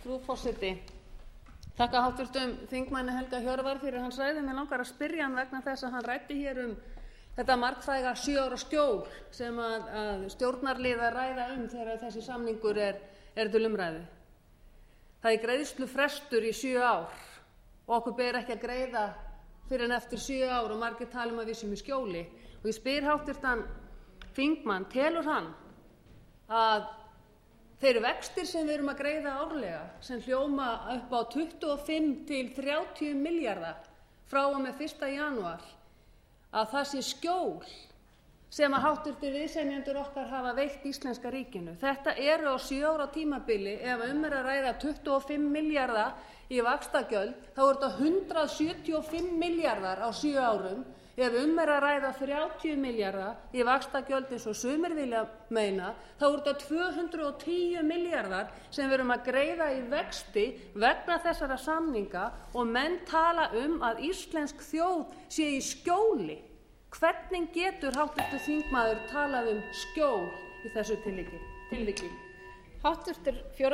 Frú forseti. Þakka háttvirtum þingmanni Helga Hjörvar fyrir hans ræðu. Mig langar að spyrja hann vegna þess að hann ræddi hér þetta margfræga 7 ára skjól sem að stjórnarliðar ræða þegar þessi samningur er til umræðu. Það er greiðslufrestur í 7 ár og okkur ber ekki að greiða fyrr en eftir 7 ár og margir tala að við séum í skjóli. Og ég spyr háttvirtan þingmann, telur hann að þeir vextir sem við erum að greiða árlega, sem hljóma upp á 25 til 30 milljarða frá og með 1. janúar, að það sé skjól sem að háttvirtir viðsemjendur okkar hafa veitt íslenska ríkinu. Þetta eru á 7 ára tímabili, ef er að ræða 25 milljarða í vaxtagjöld, þá eru þetta 175 milljarðar á 7 árum. Ef er að ræða 30 milljarða í vaxtagjöld eins og sumir vilja meina, þá eru þetta 210 milljarðar sem við erum að greiða í vexti vegna þessara samninga og menn tala að íslensk þjóð sé í skjóli. Hvernig getur háttvirtur þingmaður talað skjól í þessu tilviki? Háttvirtur 4.